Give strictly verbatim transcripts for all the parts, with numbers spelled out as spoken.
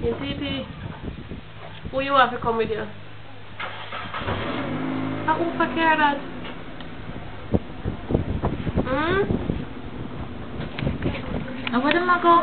In T P. Who you want to come with you? How who for care that? Hmm? And where am I go?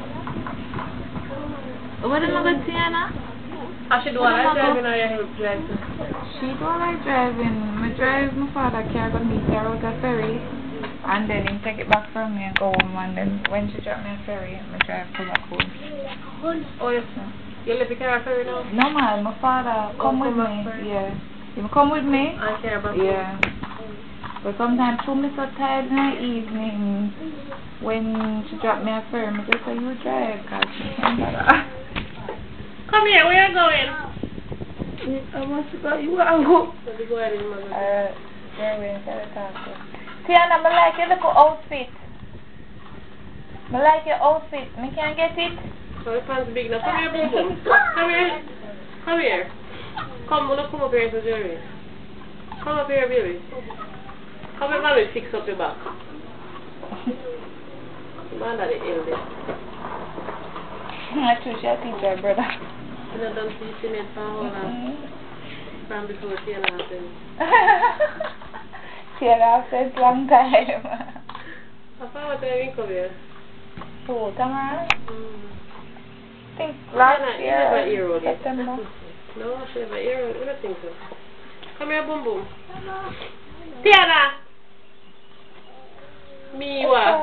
Where am I go, Tiana? I should do all I driving or you help drive? She do all I driving. I drive my father car to meet her out a ferry. And then he take it back from me and go home. And then when she drop me a ferry, I drive to back home. Oh, yes. You live in car ferry now? No, man. My father come oh, with come me. Yeah. You come with me? I care about Yeah. But sometimes she me so tired in the evening when she drop me a ferry. I just say, you drive, because she can't bother. Come here, where you going? I want to go. You want to go? Let me go ahead and remember. Uh, there we are. Tiana, I like your little outfit. I like your outfit. I can't get it. So your pants big now. Come here, boom boom. Come here. Come here. Come, wanna come up here to Jerry. Come up here, baby. Come here, mommy, fix up your back. Man, that is ill there. I choose your teacher, brother. You know, don't teach me for how long? From before Tiana happened. Tiana happened long time. How far was I come here? Oh, Tamara? Mm. I think last Tiana, year, you never ear September. No, she never ear I don't think so. Come here, boom boom. Tiana! Me, what?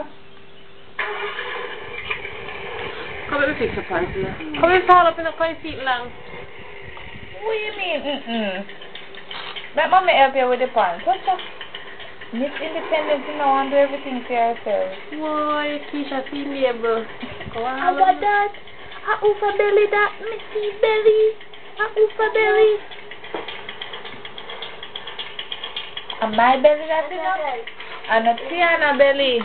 Come here, fix your pants here. Come here, fall up in the five feet long. What do you mean? Mm-mm. Let mommy help you with the pants. What's up? Miss Independent, you know, and do everything for yourself. Why, Keisha, see label. Come on, I got that. I over belly that. Missy belly. I over belly. And my belly that thing up. And a Tiana belly.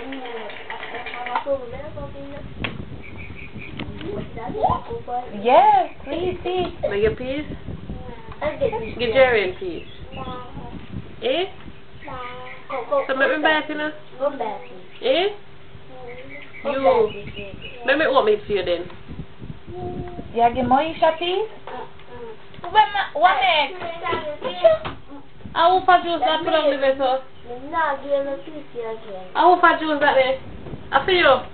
Yes, three feet. Make your piece? Get Jerry a piece. Eh? So make me back, you know? Eh? You. Let me open it for you then. You give Moisha piece? What next? I will for juice that put on the vessel. I will for juice that there. I feel you.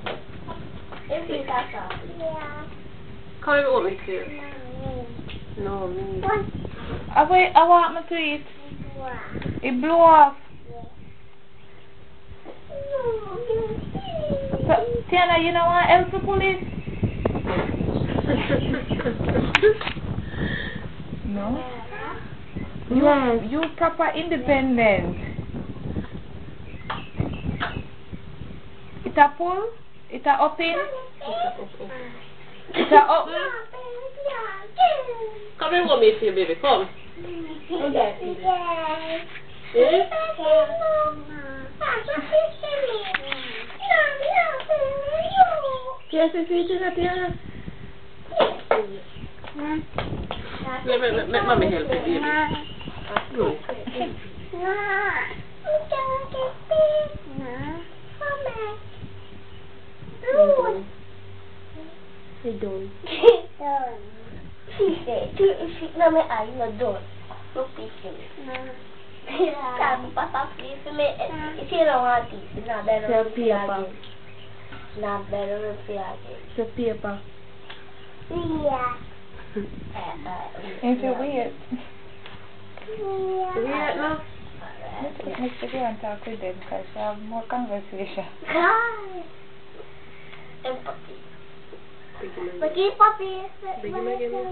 Come here, open it for you. No, me. I wait, I want me to eat. It blew off. So, Tiana, you know what? Help the police. No? You, you proper independent. It's a pull? It's a up in? It's a up? Come here, want me for you, baby. Come. Eh? Yes, it's eating at Tiana. Let me, let, let mommy help you, baby. That's good. They don't. She said, she no me I no don't. No fishing. Can papa fish me. She don't want this. It's not better than paper. It's not better than paper. It's a paper. Yeah. It's weird. Weird, no? Let's put Mister Go and talk with them because we have more conversation. Empathy. Bagi papi. Bagi lagi ni.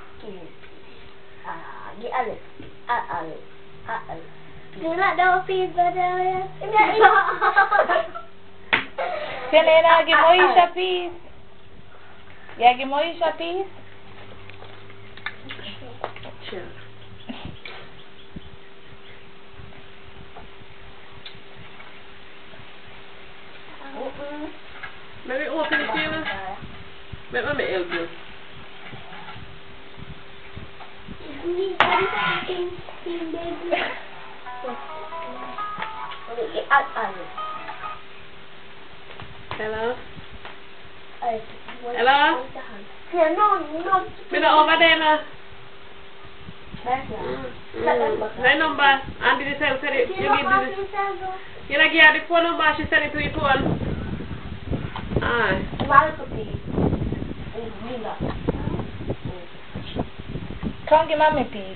Ah, gi al. Al al. Al. Sila daw pizza daw yan. Tiana, give Moisha piece. Yeah, give Moisha piece. Sure. Maybe open it here. Let me help you. Hello? Hello? Yeah, no, no. Me not over there now. That's Mm. My number. Auntie the same said it. You give this. You like yeah, the phone number. She sent it to your phone. Ah. Come give mommy peace.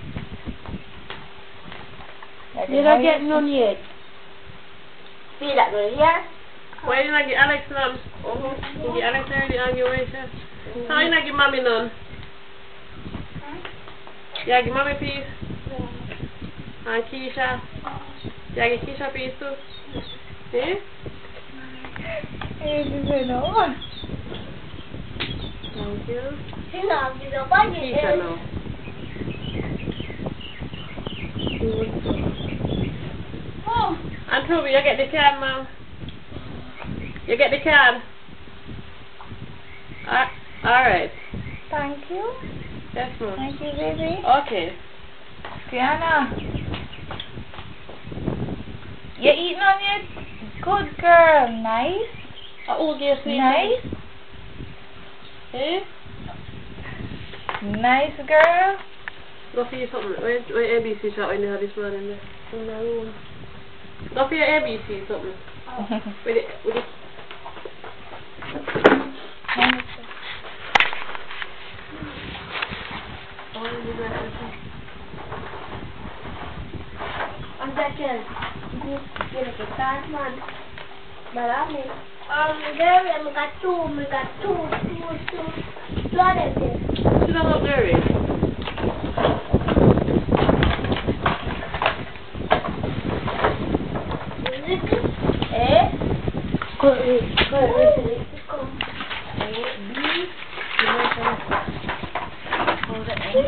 You don't get none yet. See that right here? Why you not give Alex none? Mm-hmm. You give Alex already on your way, sir. How you not give mommy none? Yeah, give mommy peace. And Keisha. Yeah, give Keisha peace too. Eh? Hey, she said no. Thank you. She not give the body. Keisha no. Mom. And Toby, you get the card, ma'am. You get the card. Uh, alright. Thank you. Yes, ma'am. Thank you, baby. Okay. Tiana. You eating on it? Good girl. Nice. Uh, who gave sleep? Nice. Eh? Nice girl. Go for you something. Where, where A B C shot when you had this morning there? In the room. Go for your A B C something. Oh. With it, with it. Oh, you got everything. One second. This is a card, man. Marami. Um, there we got two, we got two, two, two. Two of them there. Sit down up there, eh? Eh? Go, go, go. A, B. Hold it in.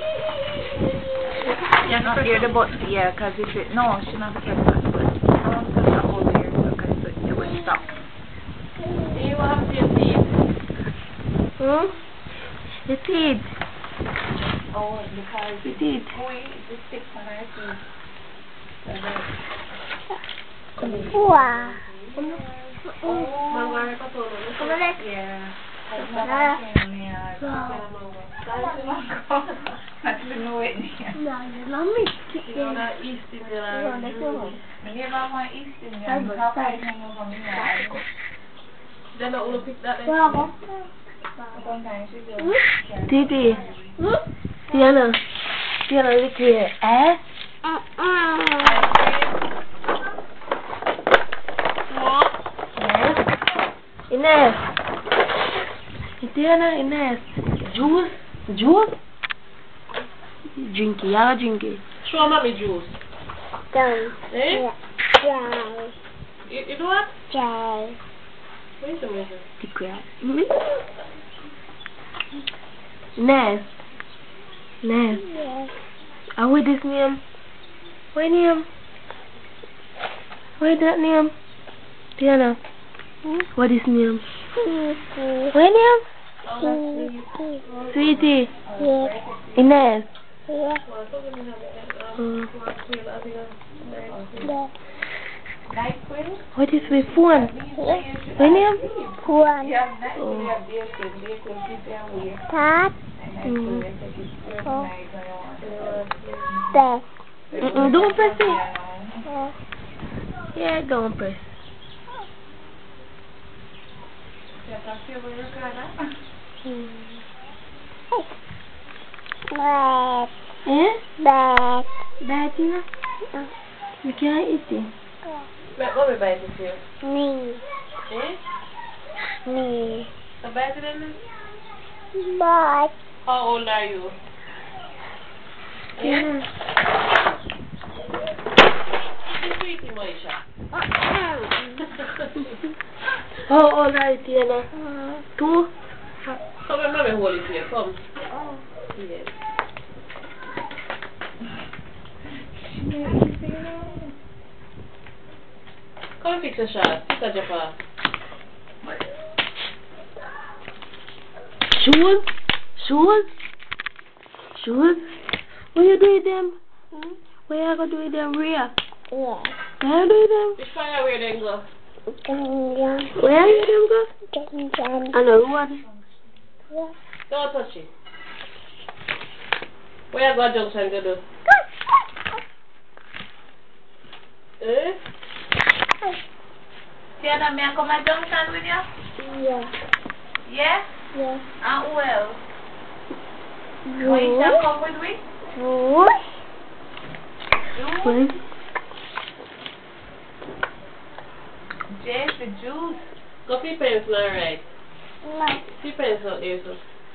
Yeah, not hear the button. Yeah, because if it. No, she not press that button. I want to press that whole here because it, it will stop. Hey, what happened to your teeth? Hmm? The teeth. Oh, because The teeth. we the sticks on our teeth. Wow. Oh, Mango, I got all of it. Come on, let's. yeah. That's Come not on. yeah. Mango. That's the new way. No, you're not me. You know that East Indian and Jew. Yeah, Mama, East Indian. I'm a How fan. can you from me? They're not going to pick that there. Wow. Sometimes you do. Titi. Tiana. Tiana, look here. Eh? Ines. Tiana, Ines. Juice? Juice? Drink it. Y'all drink it. Show mommy juice. Done. Eh? Dry. You, you do what? Dry. What is the measure? The crap. Ines. Ines. Yes. Are we this name? What name? What that name? Tiana. Hmm? What is name? Sweetie. What name? Sweetie. Sweetie. Yes. Ines. Yes. Mm. What is my phone? Yes. What name? Phone. Oh. Cat. Mm. Oh. There. Mm-mm, don't press it. Yeah. Yeah, don't press. Mm. Bad. Eh? Bad. Bad, Tina? No. You can't eat it. Let mommy bite it here. Me. Eh? Me. So bite it in there? Bad. How old are you? Yeah. Eh? Sweetie Moisha. How old are you, Tiana? Uh, Two? Come and mommy hold it here. Come. Oh. Yes. Come and fix a shot. Fix a japa. Shoes? Shoes? Shoes? What you do with them? Hmm? What you gonna do with them, Rhea? Yeah. What you do with them? Which fire where they go? Gangan. Where you them go? Gangan. And the road? Yeah. Don't touch it. Where you go junction to do? Eh? Tiana, may I come at junction with you? Yeah. Yeah? Yeah. And who else? Why you shall come with me? What? Juice? Jay, the juice. Go for your pencil, alright. No. See pencil out there, so.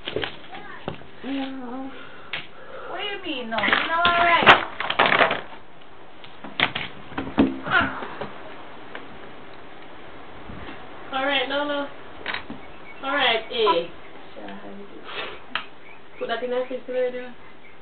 No. What do you mean, no? You know, alright. Alright, no, no. Alright, eh. Put that in the refrigerator.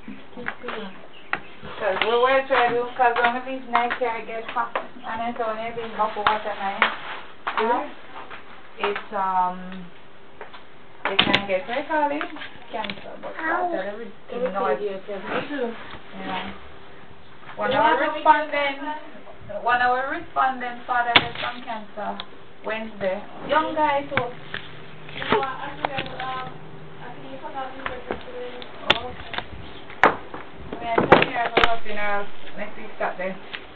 Because what we're trying to do, because when we leave night care, it gets hot. And it's only being hot for water night. Huh? It's, um, they can get, what do you call it? Cancer, but water, everything knows. Yeah. One of our respondents, one of our respondents, father had some cancer Wednesday. Young guy too. No, I forgot, um, I think you forgot to get this today. Oh. We had some here for our funeral next week Saturday.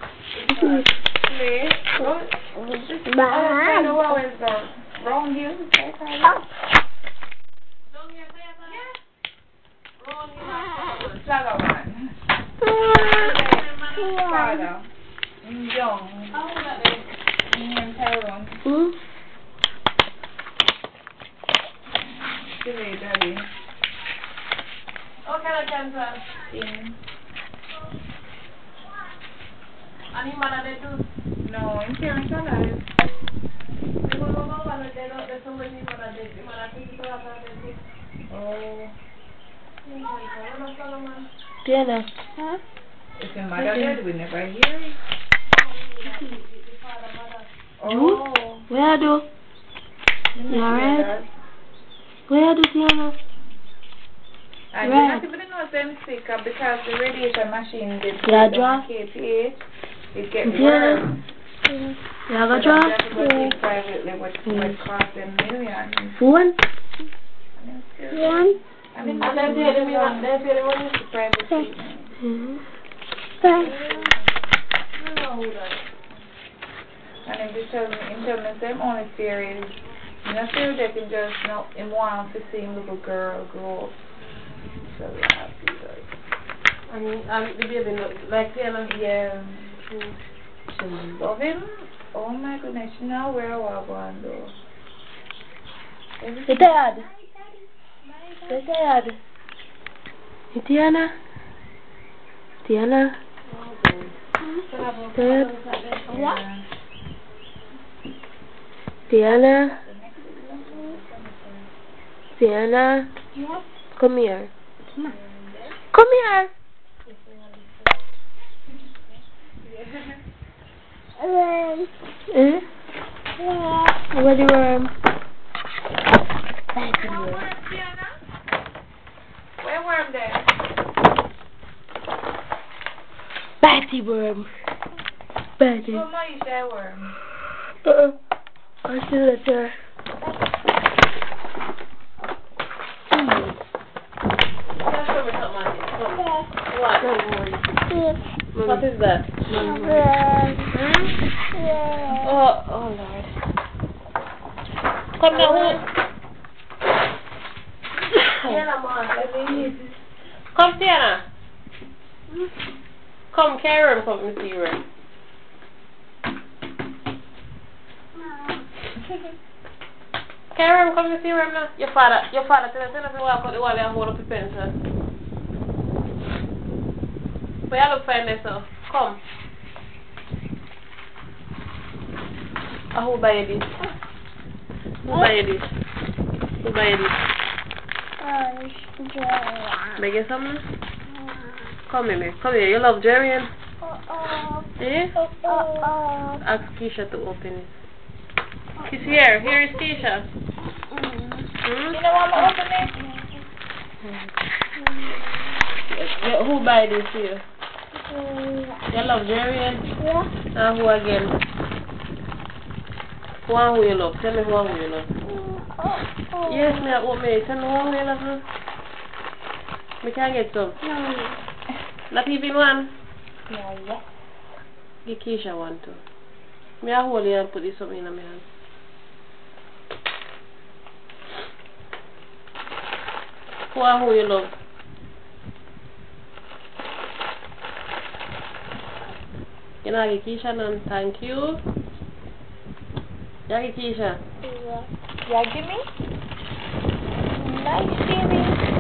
Play. What? Bye. I don't know where it's going. Wrong here. Down here, say it. Yeah. Roll here. Flagaman. Father. Young. How old are they? Named Tyrone. Hmm? Today, Daddy. What kind of cancer? Yeah. And him and they do? No, in parents alive. They go over and they don't, they so when him and they, him and they people have that they Oh. Tiana. Huh? If your mother dead, we never hear it. You? Where do? We You never hear alright? that. Where do, Tiana? And Right. you not even know them sick uh, because the radiation machine did Yeah, put draw. down K P H. It gets Tiana. worse. You So have a then job? they have to go see privately, which would cost them millions. One? And then still- One? And then And they pay them, you know, they pay them money. the private treatment. Mm-hmm. Thanks. I don't know who that is. And then they tell me, him tell me, say him only fear is, you know, fear that him just, you know, him want to see him little girl grow up. So yeah, I feel like. And, and the baby look like Taylor. Yeah. Mm. Love him. Oh my goodness, you know where I was going though. You tired? You tired? You Tiana? Tiana? Tired? Yeah. Tiana? Tiana? Come here. Come here. Eh? Where the worm? Back in Where here. worm, Tiana? Where worm there? Batty worm. Batty. Oh my, you say worm. Uh-uh. I still let her. Let's show me something, Auntie. Come. What? What is that? Hmm? Oh, oh Lord. Come now. Come, Tiana. Come, carry him, come and see her. Carry him, come and see her now. Your father, your father, tell us if you walk out the wall and hold up the pencil. But you look fine yourself. Come. Ah, who buy you this? Who buy you this? Who buy you this? Beg you something? Come here, come here. You love Jerian? Eh? Ask Keisha to open it. She's here. Here is Keisha. Hmm? You know what I'm opening? Yeah, who buy this here? You love Jerian? Yeah. Ah, who again? Who and who you love? Tell me who and who you love. Yes, me I open it. Turn on me, love. Me can get some. No. Not even one. Yeah, yes. Give Keisha one too. Me I hold it and put this something in my hand. Who are who you love? You know, give Keisha none. Thank you. Yeah, give Keisha. Yeah. Yeah, give me. Nice, baby.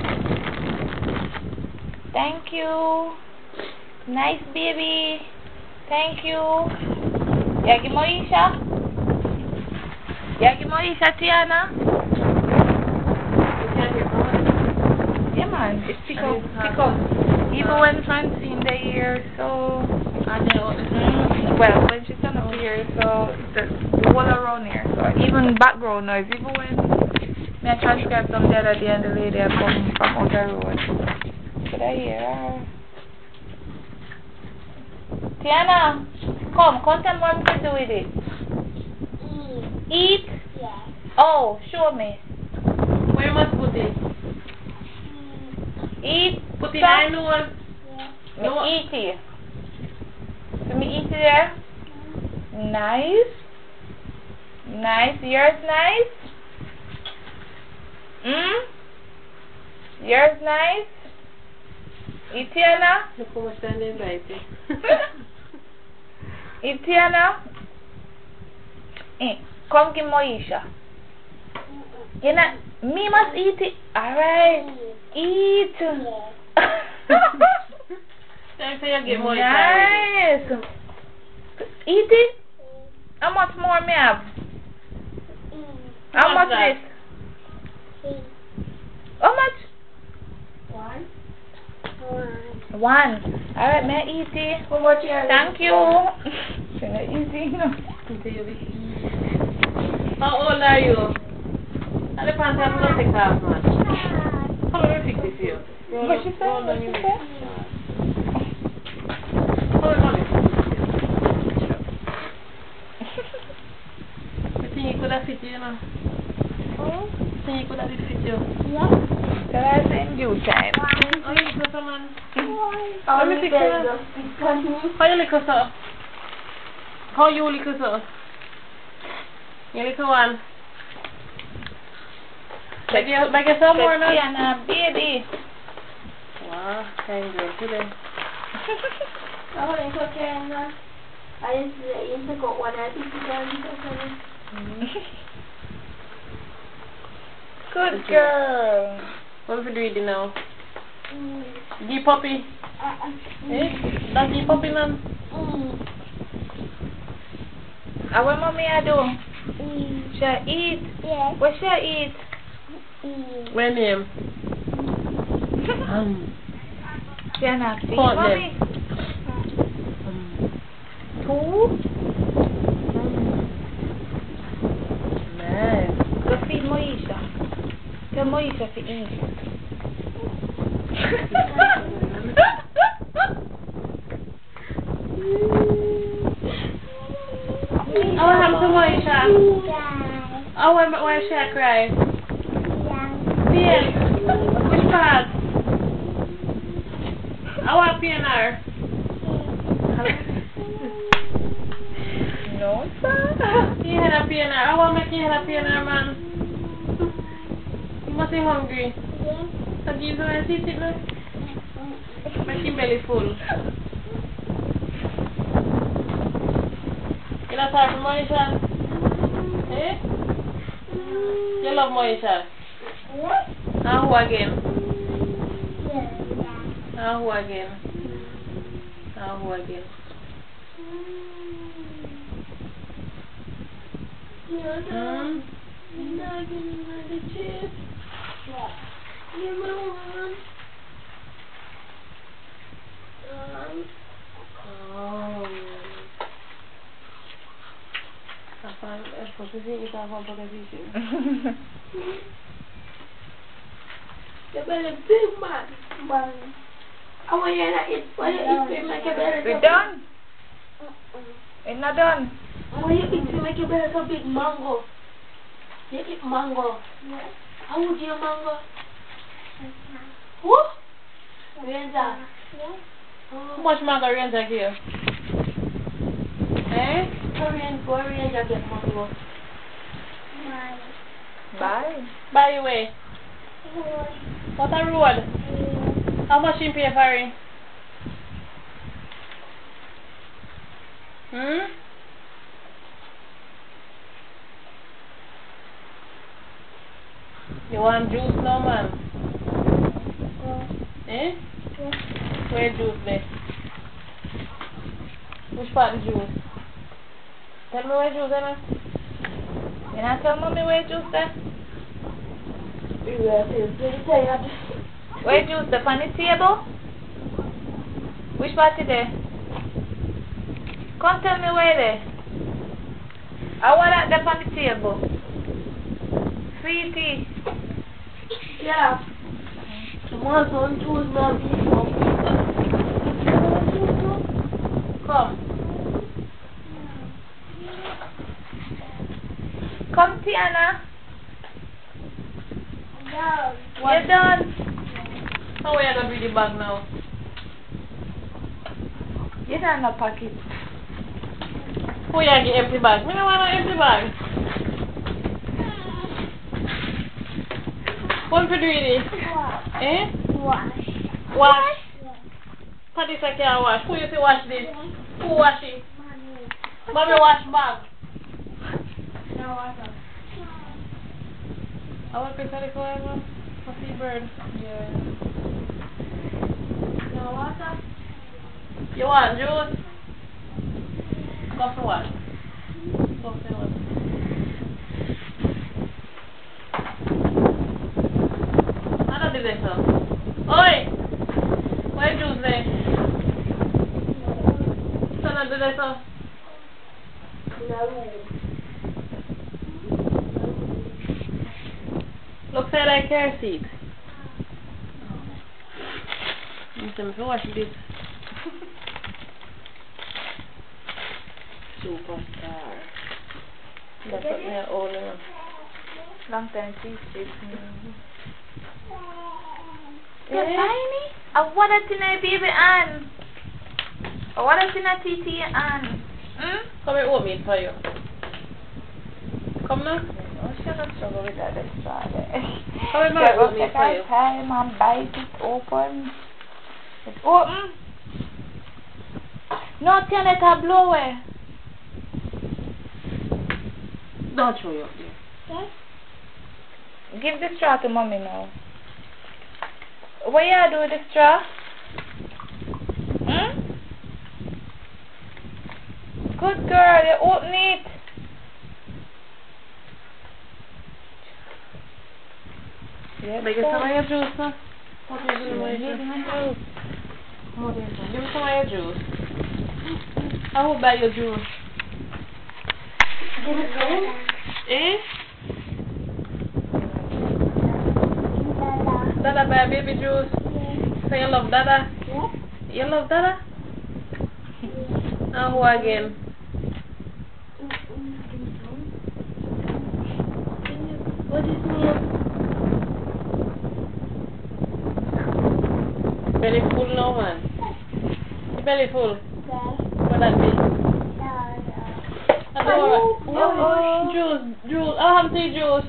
Thank you. Nice, baby. Thank you. Yeah, give Moisha. Yeah, give Moisha, Tiana. You can't hear from Yeah, man. It's pick And up, it's pick hard up. to- Even uh, when Francine the here, so... I know what this is. Mm, well, when she turn up here, so the, the whole around here, so even background noise, even when me I transcribe some the other day and the lady I come from outer road. Could I hear her? Tiana, come, come tell me what to do with it. Eat? Yeah. Oh, show me. Where must put it? Eat. Put it Stop. in nose. Me No. eat it. So me eat it there? Nice. Nice. Yours nice? Hmm? Yours nice? Itiana? Look how much time they invite you. Itiana? Eh, come give Moisha. You know, me must eat it. Alright. Eat. Time for you to get more time Nice. Eat it. How much more me have? How much that? this? How much? One. One. Alright, may I eat it? How much are Thank you. Can I eat it? No. How old are you? At the pants I'm going to take off, man. How long will it fix it for you? Roll What up, she say? roll What down she your say? waist. How long will it fix it for you? I think you could have fit you, you know. Oh. I think you could have fit you. Yeah. Tell us in due time. How you look so, man? How Let me you fix belly it. just fit on me? How you look so? How you look so? You look one. Make you, make you some more now. Tiana, baby. Wow, thank you today. Oh, it's okay, man. I used to, I used to go one and fifty dollars or something. Good girl. What if you do it now? Mm. Give puppy. Uh-uh. Eh? That's give puppy, man. Mm. And what mommy I do? Mm. Shall I eat? Yeah. What shall I eat? Mm. Where name? Um. Tiana, feed Call mommy. Um. Two? Nice. Go feed Moisha. Tell Moisha to eat. Oh, what happened to Moisha? Yeah. Oh, why, why she cry? Yeah. Pain. Which part? Oh, what pain her? No, sir. You had a pain her. Oh, what make you had a pain her, man? You must be hungry. Yeah. So give her a seat, it now. Make your belly full. You not tired from Moisha? Eh? You love Moisha? Yeah. And who again? Yeah. And who again? And who again? Hmm? You're not getting the chip. Yeah. Give me one. Um. Oh. Apa? Apa sih kita apa pakai tisu? The belly big man. Man. I want you to eat. Why you eat to make your belly We so big? done? It's not done. Why you eat to make your belly so big? Mango. You eat mango. Yeah. How would you mango? What? Ranger. How much mango Ranger give? Eh? How Ranger get mango? Bye. Bye. By the way. What a road? How much you pay for it? Hmm? You want juice now, man? Eh? Where juice there? Which part of juice? Tell me where juice there. You not tell mommy where juice there? Where juice there? On the table? Which part is there? Come tell me where there. I want that there on the table. Sweetie. Yeah. Tomorrow some juice now be Come. Come, Tiana. done. You're done. How are you going to do the bag now? You don't have no pocket. Who you get empty bag? Me don't want an empty bag. What for doing this? Wash. Eh? Wash. Wash. Yeah. Patricia can wash. Who you say wash this? Who wash it? Mommy. Mommy wash bag. No water. I want to tell you what what's the bird? Yeah. No water. You want juice? Go for what? Go for what? I don't do this now. Oi! Where juice there? So not do this now. No. Look for that car seat. You see me wash this. Superstar. That's what they're all in. Long time see chips. You're tiny? I want it in a baby Ann. I want it in a T T Ann. Hmm? Come here, oatmeal for you. Come now. Oh, she don't struggle with that extra there. Come here, my oatmeal for you. Time and bite it open. It's open. No, turn it a blower. Don't show you up there. Okay. Give the straw to mommy now. What you do with the straw? Hmm? Good girl, you open it. Yeah, make some of your juice, huh? What are you doing with your juice? What are you doing? Give me some of your juice. I will buy your juice. Give it to me. Eh? Dada. Dada buy baby juice. Yeah. So you love Dada? Yeah. You love Dada? Yeah. And who again? What is name? Belly full now, man. Your belly full. Okay. What that mean? Dada. That's alright. Oh, oh, juice, juice. I'll have tea juice.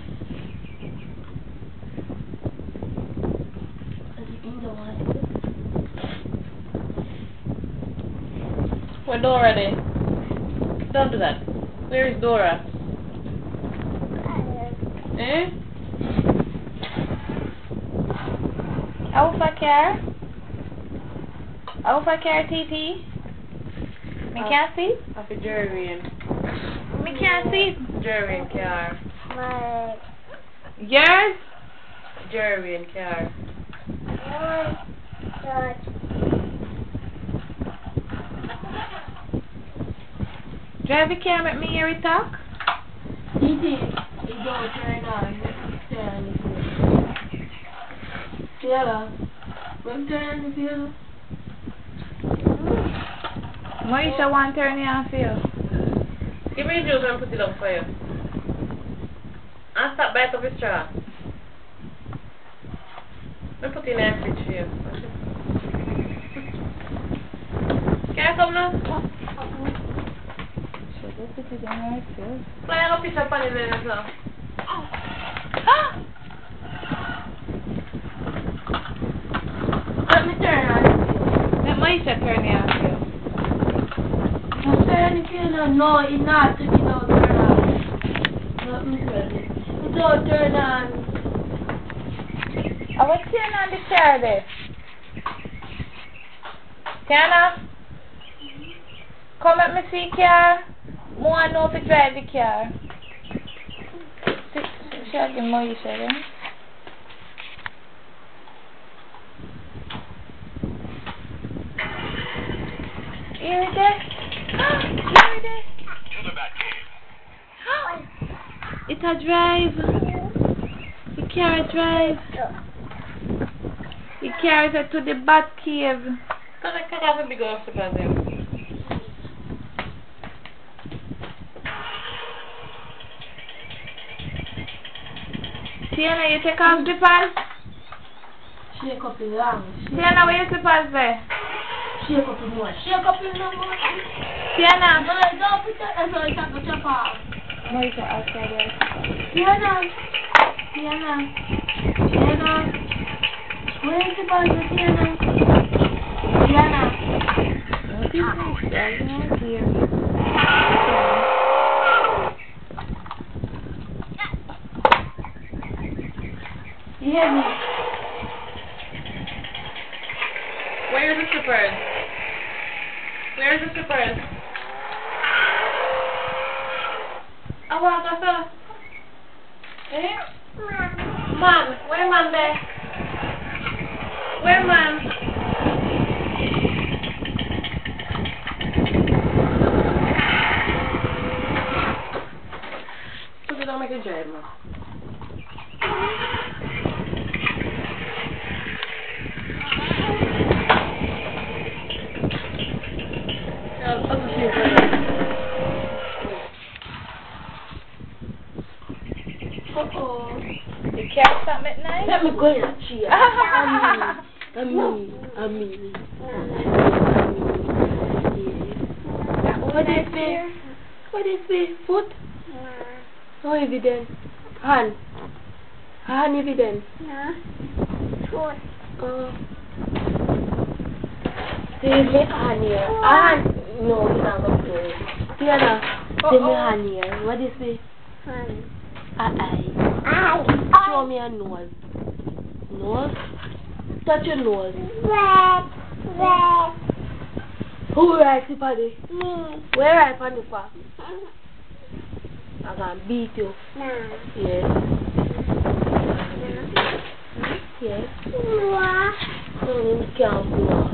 Where Dora there? Don't do that. Where is Dora? Eh? Alpha care? Alpha care T T? Me can't see? Of a Jerry. Me can't see. Jerry and car. My. Yours? Jerry and car. Oh, God. Drive the car, make me hear it talk. T T, it don't turn on. Turn on the field. Taylor, when turn on the field? Moisha want to turn it on for you. Give me juice and put it up for you. And stop biting up the straw. I put in a fridge for you. Can I come now? So go put it in right here. Play a piece of pan in there as well. Let me turn on. Let Maisha turn it on too. No, turn it on. No, it's not. It don't turn on. Let me turn it. It don't turn on. I was turn on the car there. Tiana, come let me see car. More know to drive the car. She'll give Maisha then. Here it is. Here it is. To the Batcave. It a drive. The car drive. The car is to the Batcave. So the car has a big off the Batcave. Tiana, you take off the pants? Shake up the long. Tiana, where is the pants there? Shake up the more. Shake up the more. Tiana. No, don't put that. That's all it's not going to chop off. Maisha outside there. Tiana. Tiana. Tiana. Where is the buzzer, Tiana? Tiana. What is this? I don't hear. You hear me? Where's the slippers? Where's the slippers? Oh, wow, that's a... Eh? Man, where man there? Where man? Put it on make a drive, man. Uh-oh. The car stop at night? Let me go in a chair. I'm me. I'm me. What is this? What is this? Foot? How heavy then? Hand? Hand heavy then? Foot. Oh. See me hand here. Hand? No, it's not going to go. Tiana, see me hand here. What is this? Hand. Eye. Eye. Show me a nose. Nose? Touch your nose. Red. Red. Who writes it, Paddy? Me. Where write Paddy for? I'm going to beat you. No. Yes. No. Yes. No. No, you can't blow.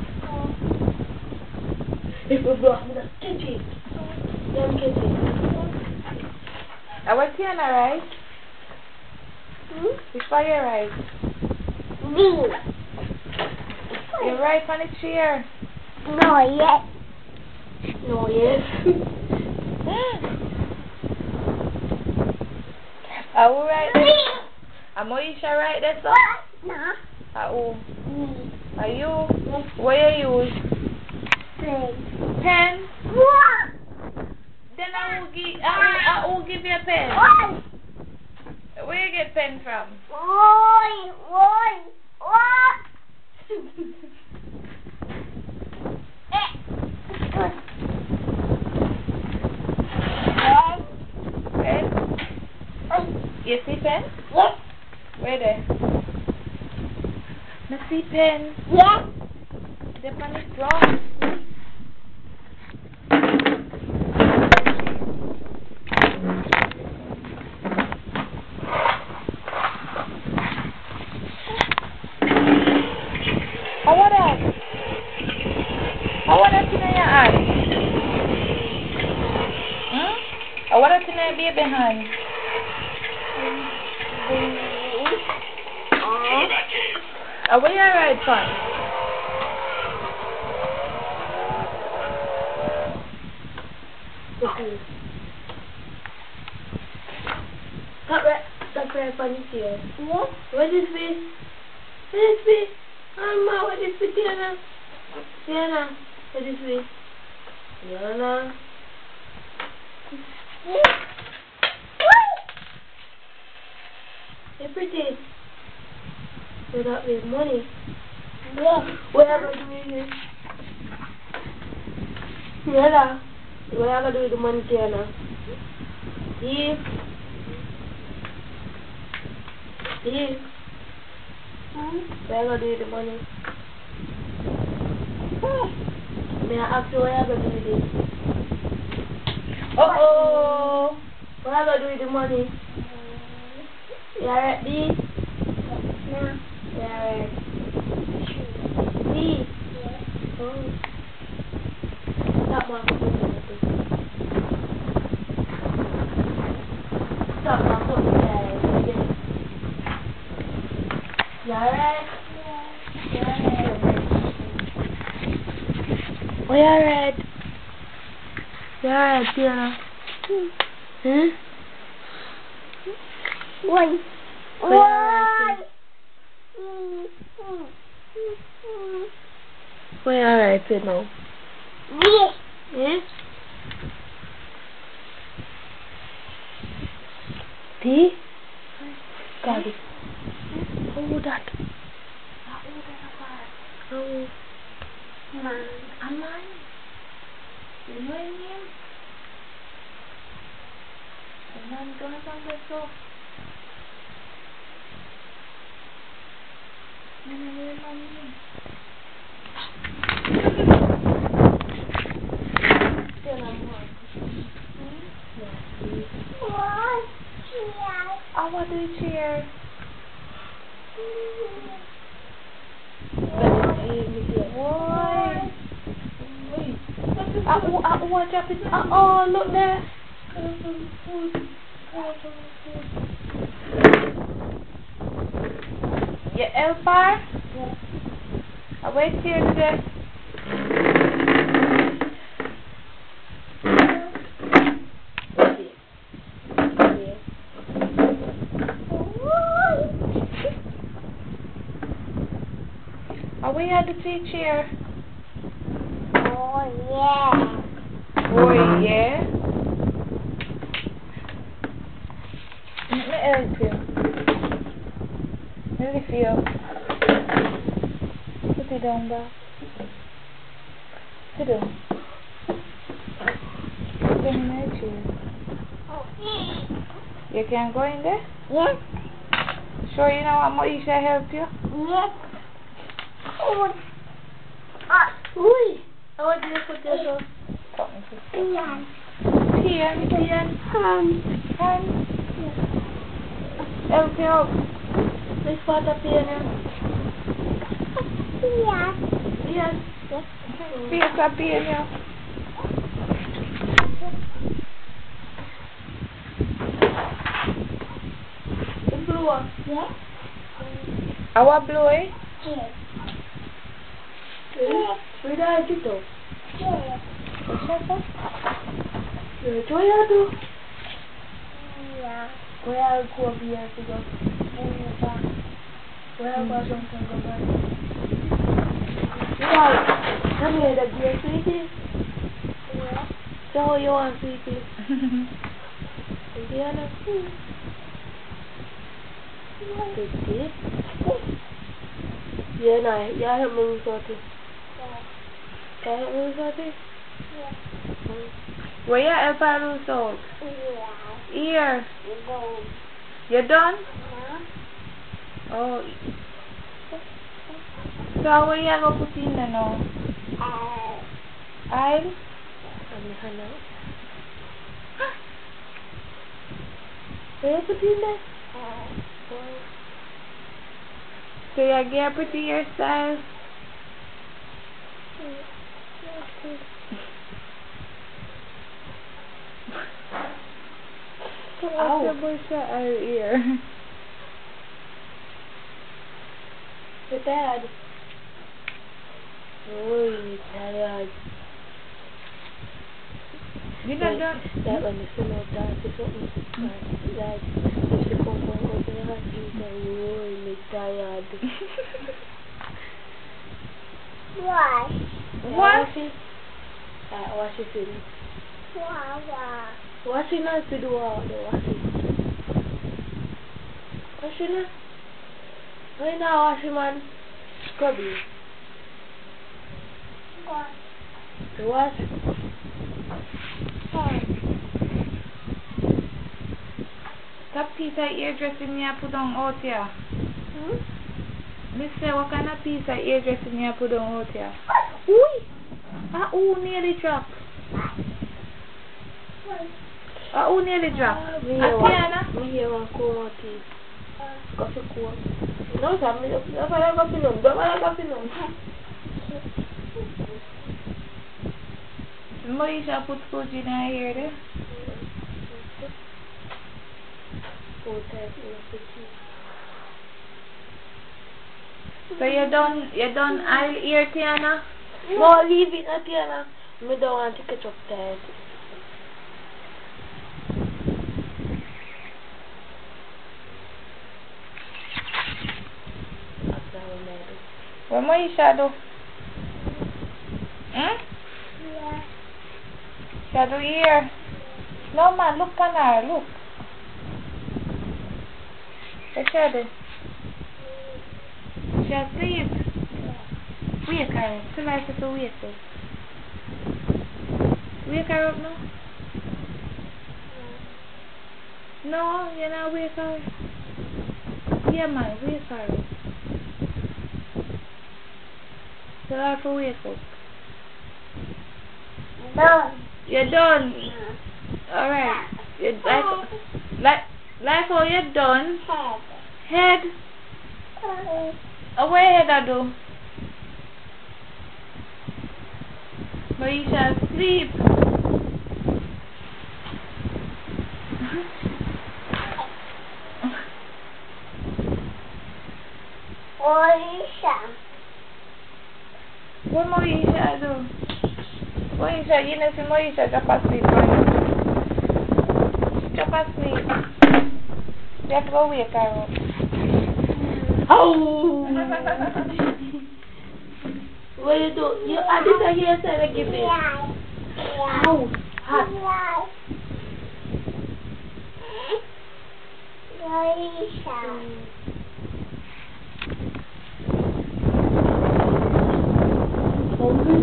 If you blow, I'm going to catch it. Let me catch it. I was here, right? Hmm? Which way you right? Me. You're right on the chair. No, yes. No, yes. Are we right there? Am Maisha right there, sir? No. Are who? Me. Are you? Yes. What you use? Pen. Pen? What? Then I will give, I will, I will give you a pen. What? Where you get pen from? Oi, oi, what? Pen? You see pen? Yes. Where there? I see pen. Yes. The pen is wrong. How about that? How about that in your hand? Hmm? How about that in your baby hand? To the Batcave. Uh, where you right from? Cut right, cut right on the chair. What? What is this? This way. Mama, what is with Tiana? Tiana, what is with? Tiana. Hey, pretty. You got me money. Yeah. What are you going to do with it? Yeah. What are you going to do with the money, Tiana? Steve. Steve. What are you going to do with the money? May I ask you what are you going to do with it? Uh-oh. What are you going to do with the money? You alright, B? No. You alright? B? Oh. Stop my foot. Stop my foot, guys. You alright? Yeah. You alright? Oh, you alright? You alright, Tiana? Hmm? Hmm? One. One. Why alright, you know? Yes. Yes? T? Got it. Hold that. Hold that apart. Oh. Man. A man. You know his name? The man gonna come back so. You know the man name? Tell him what. What? Cheer. I want to cheer. Why? Wait. I, I, I want to drop it. Uh, oh, look there. You help her? Yeah. I wait here today. Are we at the teacher? Oh yeah. Oh yeah. Let me help you. Let me feel. Put it down back. Sit down. Sit in my chair. You can go in there? Yes. Sure you know what you should help you? Yes. Oh. Ah. Ui. I want you to put this on. Pian. Pian. Pian. Hand. Hand. Help you out. This part of piano. Pian. Pian. Yes. Pian sa piano. Blow. Yes. I want blow eh? Yes. Yes. Where do I get to? Yes. What's up? Where do I go? Yeah. Where I go be here to go? Where I go something go back? Yeah. Come here, the dear sweetie. Yeah. So you want sweetie? Indiana. Pretty. Yeah, no, yeah, help me with something. Yeah. Can you help me with something? Yeah. Mm. Where you help her lose out? Yeah. Here. You're done. You're done? No. Oh. So where you go put in there now? Aisle. Aisle? Let me hand out. Where you put in there? Aisle. Oh. So you get pretty hairstyle? Okay. Ow. The bush out her ear. You're tired? Oh, you're tired. You not done? Like when the sun out there, see something. Like, if you come from out there, hot heater, oh, me tired. Why? What? Wash it. Alright, wash it for me. Why, why? Wash it now if you do all the wash it. Wash it now. Why not wash it, man? Scrub it. What? Wash. What? That piece of hairdressing you put on out here. Hmm? Mister, what kind of piece of hairdressing you put on out here? Ui! Ah, who nearly dropped? What? Ah, who nearly dropped? Ah, me Ah, hear one. Tiana? Me hear one comb out teeth. Uh, Coffee comb. No, sir, me don't want to coffee no. Don't want to coffee no. Moisha put scotch in her hair there. Four times enough for teeth. So you done, you done all ear, Tiana? No, leave it, Tatiana. Me don't want to catch up tight. That's not what I do. What Moisha do? Hmm? yeah. She do ear. No man, look on her, look. What she do? She asleep. Wake her up. Tell her to wake up. Wake her up now. No, you're not wake her up. Yeah man, wake her up. Tell her to wake up. Done. You're done. Alright. You like like like how you're done. Head. Head. Uh, Oh, where head I do? Moisha sleep. Moisha. What Moisha do? Moisha, you know see Moisha drop asleep right? Drop asleep. You have to go wake her up. Oh! What you do? You, I did I hear say I give it. Yeah. Yeah. Ow! Hot. Moisha. Hungry?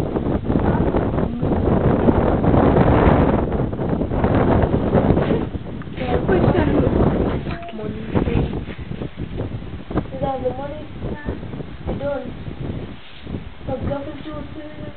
What's that? Money. You have the money? You don't. Some coffee juice for me now.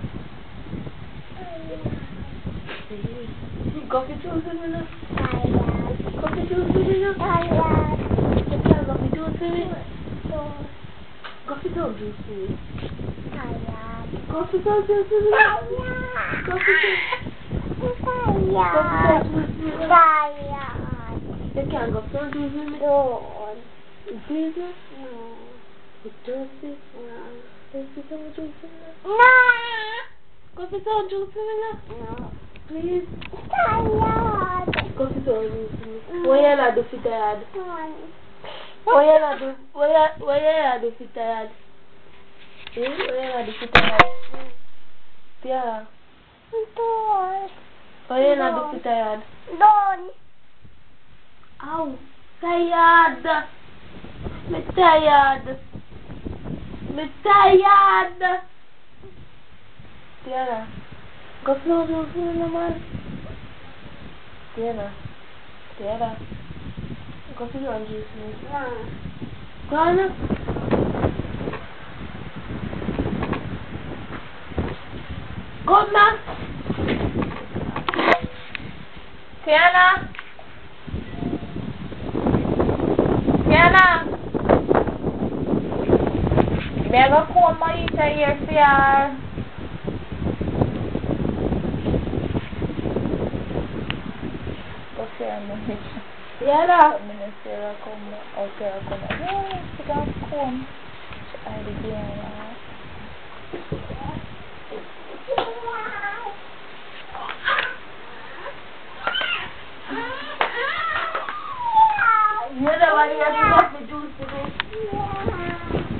Coffee juice for me now. Coffee juice for me now. You can't coffee juice for me. Coffee don't juice for me. Coffee don't juice for me now. Coffee juice. Coffee don't juice for me now. You can't go some juice for me. Please now. You thirsty? Thirsty some juice for me now. Coffee don't juice for me now. Please. Coffee don't juice for me. What you like do for tired? What you like do? What you what you like do for tired? Eh? What you like do for tired? Yeah. What you like do for tired? Ow! Tired! Me tired! Me tired! Tiana, go flow those for me, man. Tiana, Tiana, go sit down juice for me. Go on. Go now. Tiana? Tiana? Me I go comb Moisha here for her. Go for her, Moisha. Tiana. I'm going to see her come out here. Come out. Yeah, she got comb. She hide it behind her.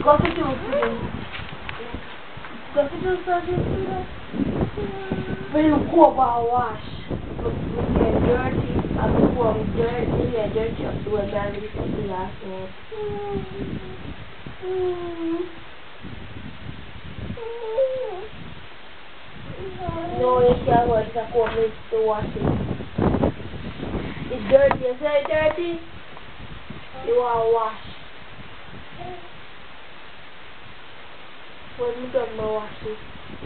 Go to do today. Go to do something today. When you go about wash, when you're dirty, and before I'm dirty, you're dirty up to when I'm ready to the last one. No, you can't wash the comb to wash it. It's dirty, you say dirty, you want to wash. When we done my wash it.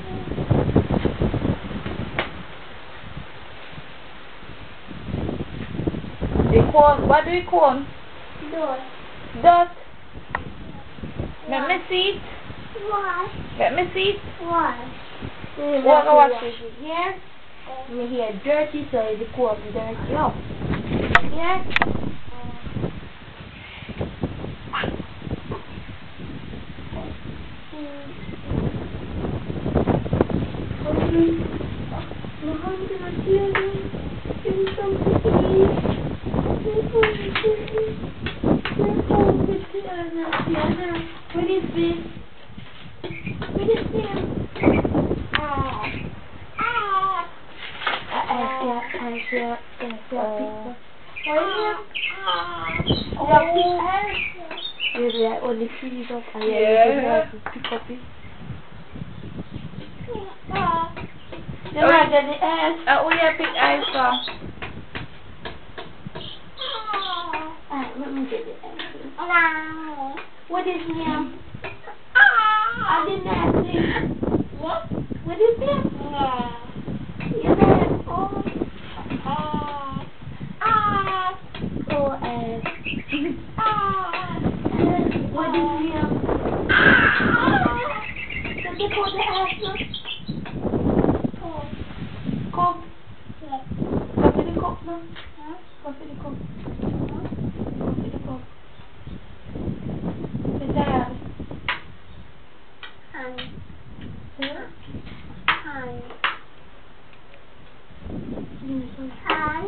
The comb, what do you comb? Dot. Dot. Let me see it. Wash. Let me see it. Wash. Mm, Walk and wash wash it. it here. My hair dirty, so the comb dirty up. Here. What is this? What is this? Ah. Ah. I share, I share, I share pizza. What is it? Yeah, pizza. You like only freeze up and Yeah. you pick up it. You might get the ass. Uh, oh yeah, pick ice from. Alright, let me get the ass. No. What is name? I didn't ask you. What? What is this? Yeah. You said, Oh. Ah. oh, ass. Ah. What is name? Ah. Let me put the ass up. Oh. Cup. Yeah. Go for the cup now. Huh? Go for the cup. Huh? Go for the cup. You're tired. Hand. Huh? Hand. Give me some. Hand.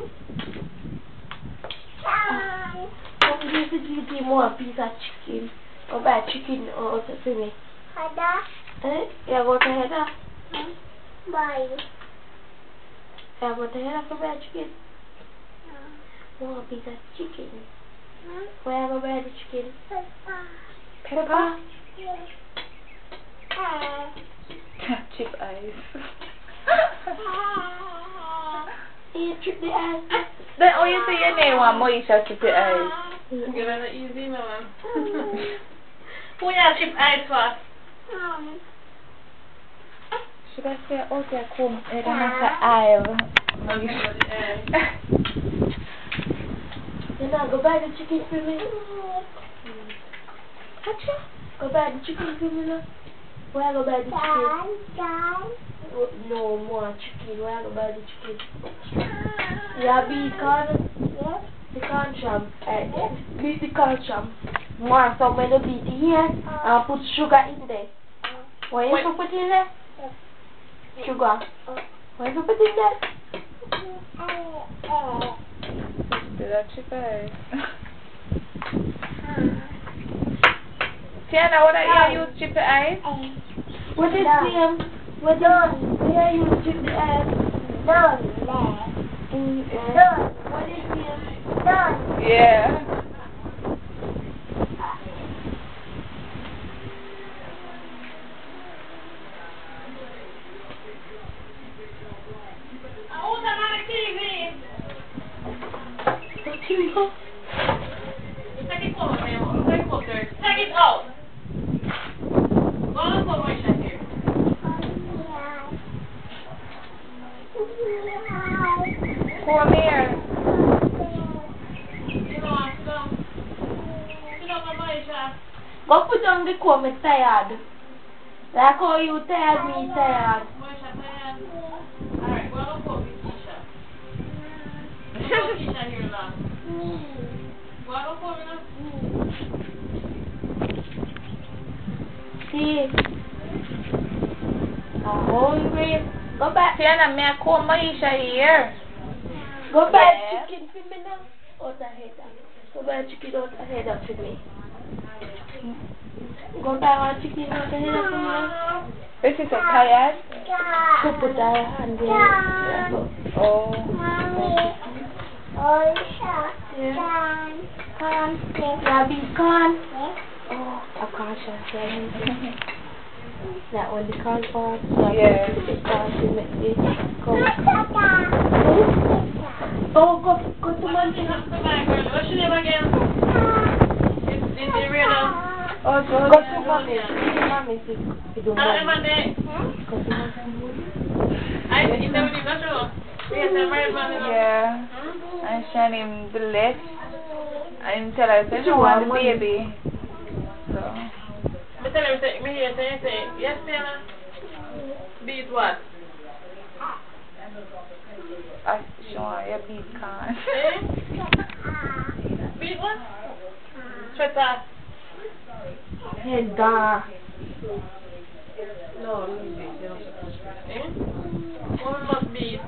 Hand. I'm going to give you more piece of chicken. Or buy chicken or for me. Hada. Eh? You go to Hedda? Huh? Bye. You go to Hedda for buy chicken? Huh? More piece of chicken. Huh? Where you go buy the chicken? Peppa. Pepper? Yeah. Ah. Chip ice. Ah. You trip the ass. Then oh you say your name one Moisha chip your ice. You're gonna easy, mama. Who ya chip ice for? Um. Should I say oh yeah comb? I don't know the aisle. Moisha. You know, go buy the chicken for me. Gotcha. Go buy the chicken for me now. Where I go buy the chicken? Dan. Dan. Oh, no more chicken. Where I go buy the chicken? Yeah, bacon. Yes. The corn cham. Uh, beat the corn cham. More so when you beat it here and put sugar in there. What you to put in there? Sugar. What you put in there? Did I chip ice? Tiana, what are you use chip the ice? What is name? What is where you chip the ice? Don. In uh, Don. what is name? Don. Yeah. Who's on the T V? What you know? Take it over, man. Take it over there. Take it out. Go on, put Moisha here. Come here. You know what? Sit down. Sit down, Moisha. Go put on the comb, it's tired. Like how you tired, me tired. Moisha, tired. Alright, go on, put with Keisha. Put Keisha here, love. Go on, put me now. See? I'm hungry. Go back. Tiana, may I comb Moisha here? Go buy Yeah. chicken for me now. Out of head. Go buy chicken out of head for me. go buy one chicken out of here for me. This is so tired. To put her hand there. Oh. Oh, Yeah. Corn. Yeah, big corn. Oh, a corn shot. That one, the corn part. So Yeah. the corn to make the corn. Oh, go, go to Monty. What's your name again? Is is it real? Oh, go, go to mommy. Mommy, see. You don't Hello, know. Monday. Go to mommy. I is that what you got to? Yes, I'm married, man. Yeah. And send him the leg. And tell her, say, no, want the baby. So. Me tell him, say, me here, say, say, yes, Fiona. Beat what? I show you beat corn. Eh? Beat what? Sweater. Head down. No, no beat. They don't supposed to. Eh? What we must beat?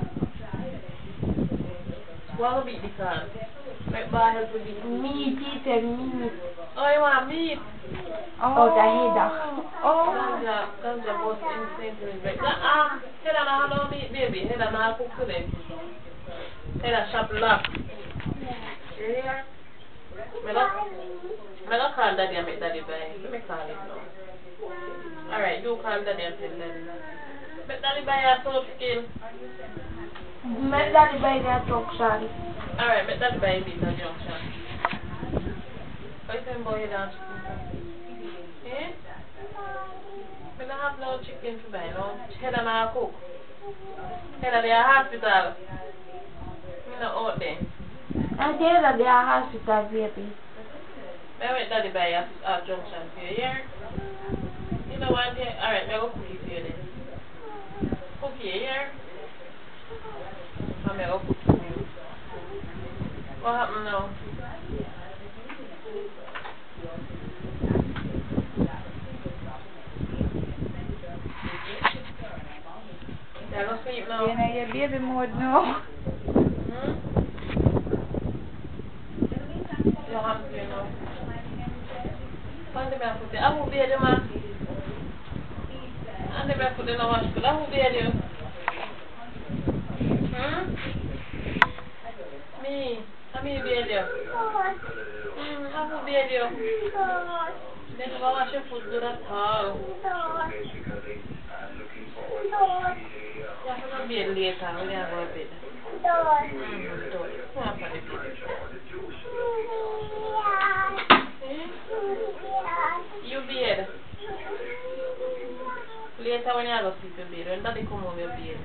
What we beat the car? Make bar help with beat. Meat, eat and meat. Oh, you want meat? Oh, the head. Oh. Ganja, ganja was in Saint Elizabeth. Um, head on a hello meat, baby. Head on a cook today. Head on shop lock. You hear? Me not, me not call daddy and make daddy buy. Let me call him now. Alright, you call daddy and tell daddy. Make daddy buy a soap skin. Make daddy buy that junction. Alright, make daddy buy meat at junction. What you saying about head on chicken for? Eh? Me don't have no chicken to buy, no. Head on a cook. Head on the hospital. Me not out there. I tell that they are hospital, baby. Me make daddy buy a, a junction for you, here. You know what? Alright, me go cook it for you then. Cook it here. And me go cook it for you. What happened now? You go sleep now? You know, your baby mode now. Hmm? You have to, you know. Find me and put it. I will be there, man. And me put it in the wash. I will be there. Hmm? Me. I mean be there. Hmm, I will be there. Then go wash your foot good at all. You have to go to bed later when you go to bed. Mm-hmm, don't. Go up on the bed. Hmm? You bed. Later when you go sleep your bed, when daddy come home your bed.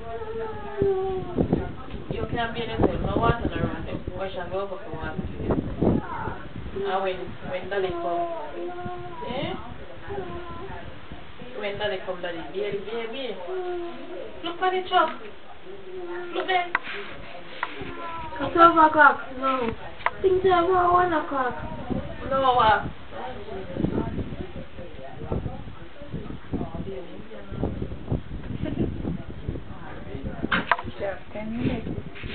You can't bed yourself, no water around them. Or shall go over for water for you. And when, when daddy come, eh? When daddy come, daddy, baby, baby. Look at the truck. Look there. It's twelve o'clock. No. Things are about one o'clock. No, uh. Oh, Jesus. Oh, baby, yeah. Just ten minutes.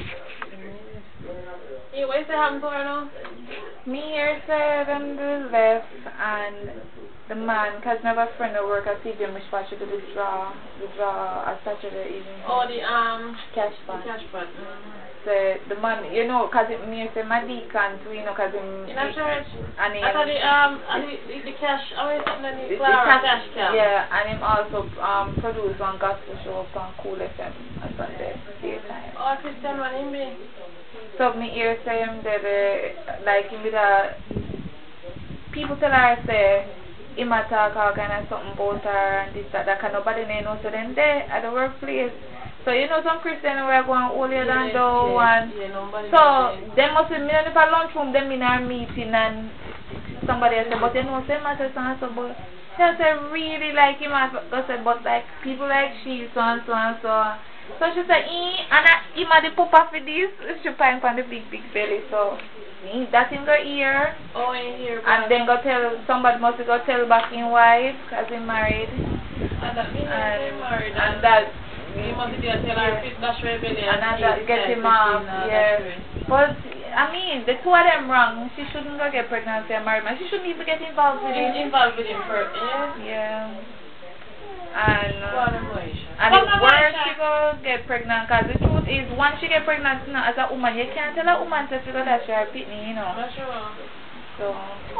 Hey, what is the happening to her now? Me here said them do left and the man, cause my friend at work at C J Mishpachi to the draw, the draw a Saturday evening. Oh, the um, cash the fund. cash fund. Mm-hmm. So the man, you know, cause it me say my deacon too, you know, cause him. In a church. And him. I thought the um, and the, the, the cash. I mean something in the the Clara cash, cash camp. yeah, and him also um produce one gospel show up on Cool F M on Sunday daytime. Oh, Christian one him be. So me hear say him that uh, like him with a people tell her say him a talk all kind of something about her and this that that can nobody know. So then there at the workplace. So you know some Christian who are going holier Yeah, than thou yeah, and yeah, nobody so knows. they must be me if a lunchroom them in our meeting and somebody else say but you know say matter so and so but they say really like him and go say but like people like she so and so and so. So she said, eh, and I, him a the papa for this, she pine on the big, big belly, so eh, that him go here. Oh, in here, and then go tell, somebody must go tell back in wife, because he married. And that me and, and married. And that, he must be there tell her, yeah. fit dash her belly and, and see that this get time him off, fifteen, uh, yeah. dash her. But I mean, the two of them wrong. She shouldn't go get pregnant and marry man. She shouldn't even get involved with him. Involved with him first, yeah? Yeah. And, uh, and Come it's on, worse Maisha. she go get pregnant, because the truth is, once she get pregnant you know, as a woman, you can't tell a woman to figure that she her pitney, you know. That's true. So,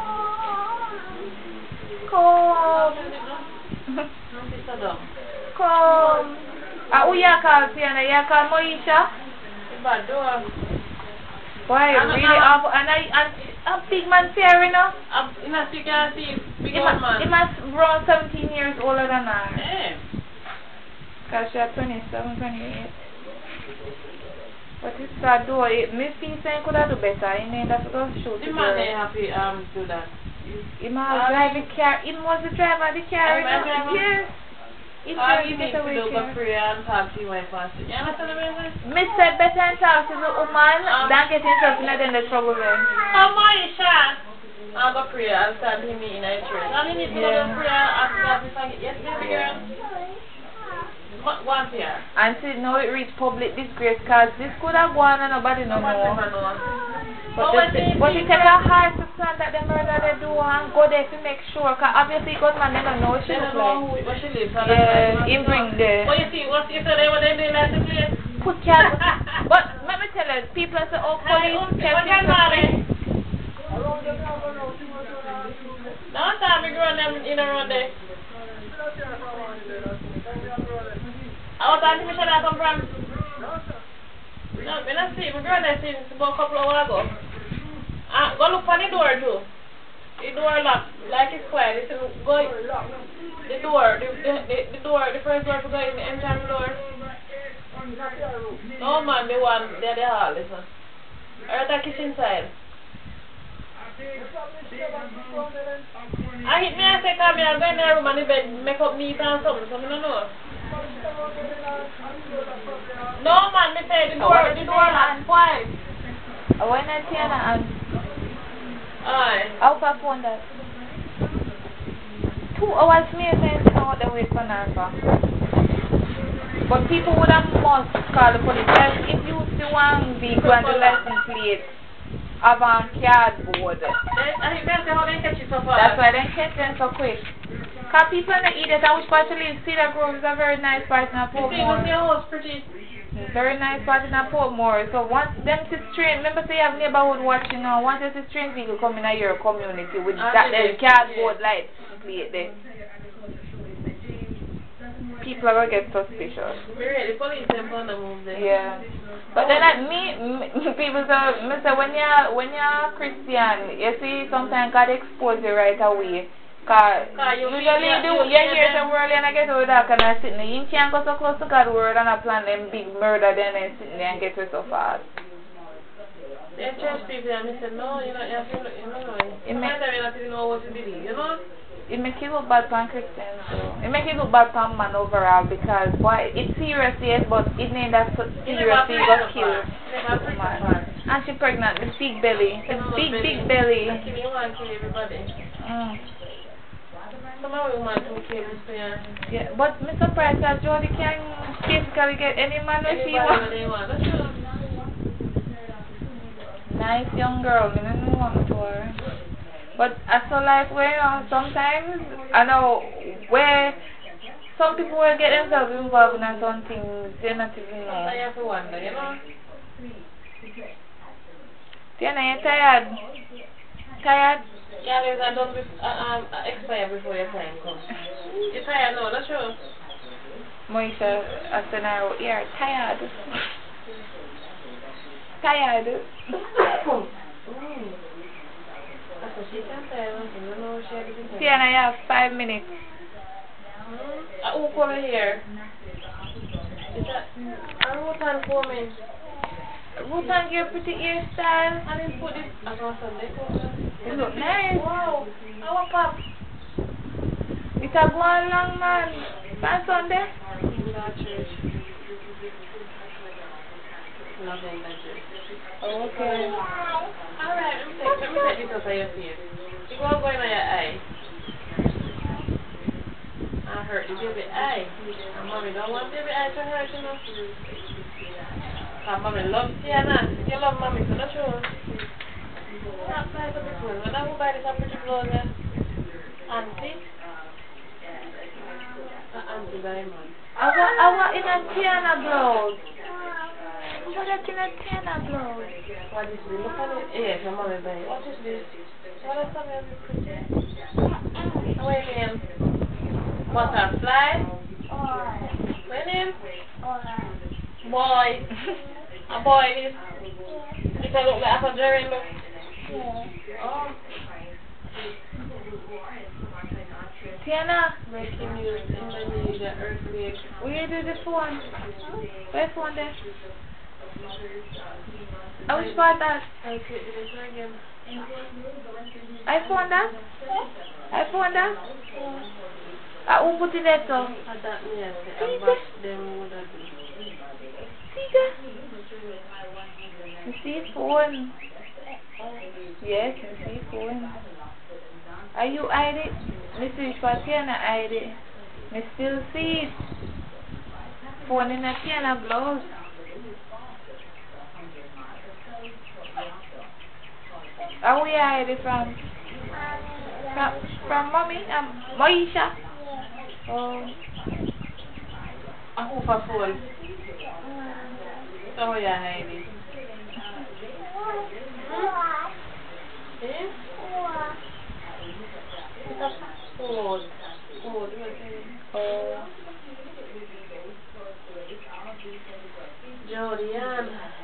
come. Come. Ah, who you call Tiana? You call Moisha? Bad door. Boy, really awful. And I, and a big man here, you know. Um, you know, you can see big He, old ma- man. he must run seventeen years older than her. Yeah. Because she's twenty-seven, twenty-eight. But it's sad though. It, me feel saying could have do better. You know, that's what shoot The the man girl. they happy um do that. He must drive the car. He was the driver of the car. I'm You know? a driver? Yes. He All drives you the need to getaway do car. go pray and talk to your wife first. You understand what I'm saying? Mister better and talk to the woman Um, than get himself in the trouble then. Oh, Maisha! I'm going to pray and start him in a church. All you need to do Yeah. is pray and ask God to forgive. Yes, baby girl? What- One here. Until now it reached public disgrace because this could have gone and nobody no Nobody know. never know. But, Oh, what the, do you but think, it take a girl? heart to stand that the murder they do and go there to make sure because obviously gunman they don't know what she They look don't know like. who, where she lives. So Yeah, that's why him bring the But you see, what you said they what they do like to play? put cat. But let me tell you, people say oh Hi, police um, check what can you. Don't tell me growing them in the road there. I was talking to Michelle I come from. No, I don't see. My girl there since about a couple of hours ago. Uh, go look for the door too. The door locked, like it's quiet. It's in, go, the door, the, the, the, the door, the first door to go in the entire door. No man, the one, they're the hall, listen. Or the kitchen side. I hit me and say, come here, I'll go in the room and the bed, make up neat and something, so I don't know. No man, me say, the door, the door locked, quiet. When I Tiana and Aye. how far phone that? Two hours me saying you know what they wait for Narva. But people would have must call the police. Well, if you see one vehicle and the license plate of on cardboard. I think that's how they catch you so far. That's why they catch them so quick. Because people in the idiot, I wish part to live. Cedar Grove is a very nice part in Portmore. You see, your house pretty. Very nice part in Portmore. So once them see strange, remember say you have neighborhood watching now. Once you see strange vehicle come in your community with Ah, that really? then cardboard light plate there. People are going to get suspicious. Really, the police them on the move there. Yeah. But then like me, me people say, me say when you're, when you're Christian, you see sometimes God expose you right away. Because usually you, you, you hear the word and I get over that kind of sitting there. You can't go so close to God's word and I plan them big murder then and sitting there and get you so fast. The church people and me say, no, you know, you have to, you know, you might not even know what to believe, you know? It makes you look bad for Christians, so it makes you look bad for man overall because boy, it's serious, yes, but it ain't that so serious. You got killed, man. And she pregnant, the big belly, the big big belly. You want to kill everybody. Mm. Some of women to kill us, yeah. Yeah, but I'm surprised that Jody can basically get any man if he wants. Nice young girl, I don't know what to her. But I feel like where you know, sometimes I know where some people will get themselves involved in some things they not even know. I have to wonder, you know. Tiana, you tired? Tired? Yeah, there's I don't uh, um expire before your time comes. You're tired now, that's true. Moisha, I said now, you're tired. Tired. Mm. That's what she can say, you don't know what she has to say. Tiana, you have five minutes. Mm. Uh, who coming here? Is that a Rutan coming? Rutan, your pretty hairstyle. I didn't put it as on Sunday coming. It look nice. Wow, our pop. It's a go on long man. On Sunday? That church. Lavender dress. Oh, okay. Alright, let me take, let me take this out of your face. You go and go in your eye. I hurt the baby eye. And mommy don't want baby eye to hurt, you know. Because mommy loves Tiana. You love mommy for the show. Not buy for this one. When I will buy this a pretty blouse there. Auntie? Uh, Auntie Diamond. I want, I want in a Tiana blouse. I want that in a Tiana blouse. What is this? Look at it. Yes, your mommy buy it. What is this? What is something pretty? What's your name? Butterfly? What's your name? Boy. A boy this. It can look like a Jerry look. Oh. Tiana, Breaking news, Indonesia earthquake. will you do the phone? Where's phone there? I wish about that. Earthquake did it again. iPhone that? iPhone that? I will put it there so. I thought me I say I bash them would have been. See that? You see phone? Yes, you see phone. Are you hide it? Me switch for Tiana hide it. Me still see it. Phone in a Tiana blouse. How we hide it from? From, from mommy? Um, Moisha? Oh. A hoop of phone. So you hide it. Eh? It's a passport. Code, what is it? Oh. Jodian.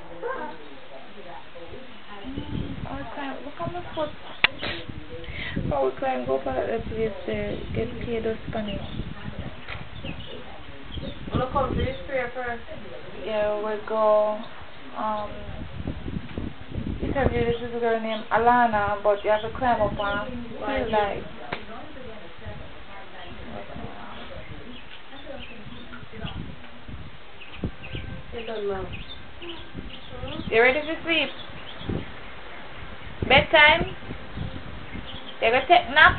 I'll climb. Look at my foot. I will climb go for the place to get paid or Spanish. Wanna come to this prayer first? Yeah, we'll go. Um, interview this little girl named Alana, but you have to climb up and feel like. You don't know. You ready to sleep? Bedtime? You gonna take nap?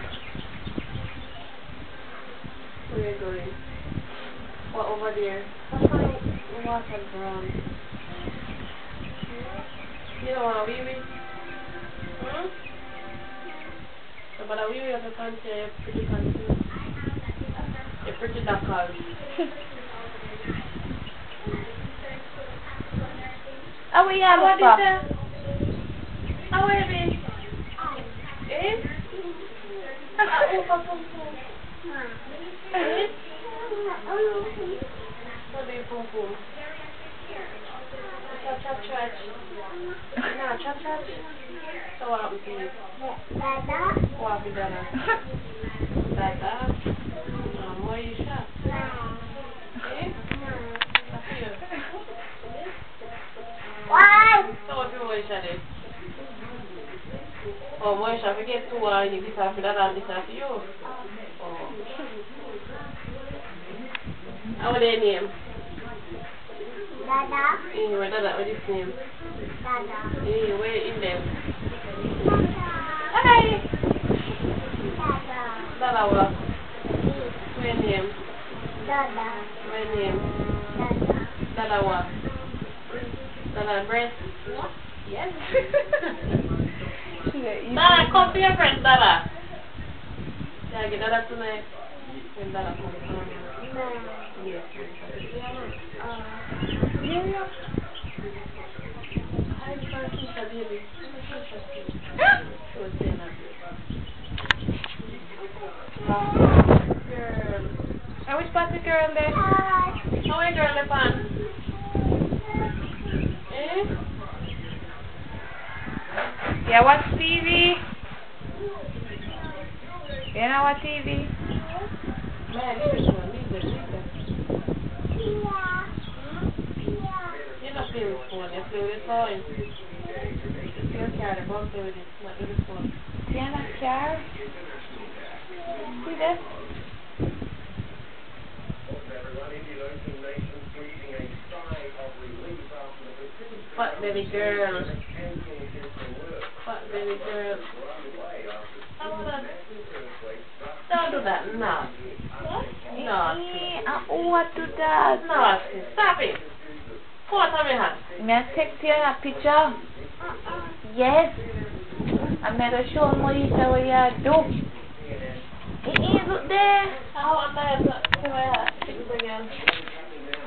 Where are you going? What over there? That's why water ground. You don't want to wee wee? Hmm? No, but a wee wee have a panty, you're pretty panty. You're pretty knuckles. How are you, How are Papa? you? How are you? Eh? Ah, oh, Papa. Eh? What do you pum pum? Chat chat chat. Nah, chat chat. So what happened to you? Dada. What happened, Dada? Dada? No, Moisha. Eh? That's you. One. So what do Moisha did? Oh, Moisha, forget to uh, you this after that and this after you. Oh. How are their name? Dada. Eh, where Dada, what is his name? Dada. Eh, where in them? Dada. Hi! Dada. Dada what? Where name? Dada. Where name? Dada. Dada what? Dada breast? Yeah. Yes. She's like, Dada, come to your friend, Dada. Yeah, get Dada tonight. When Dada comes from. No. Yes, yes, I can see her now. Uh. yeah, yeah. Hi, Keisha, baby. Come here, Keisha, see. She was saying that. Girl. I wish Patrick girl there. How are you, girl, Lepan? Eh? Yeah, watch T V. You know what T V? Man, leave it one. Leave them, leave them. Yeah. Hmm? Yeah. You're not playing with phone. You play with the toy. You carry the bumper with it, not with the phone. Tiana car. See that? Fat belly girl. Fat belly girl. Don't do that. Don't do that. Naughty. Naughty. Eh, I want to that. Naughty. Stop it. What have you had? May I take you a picture? Yes. I'm going to show Moisha what you do. It is up there. I want my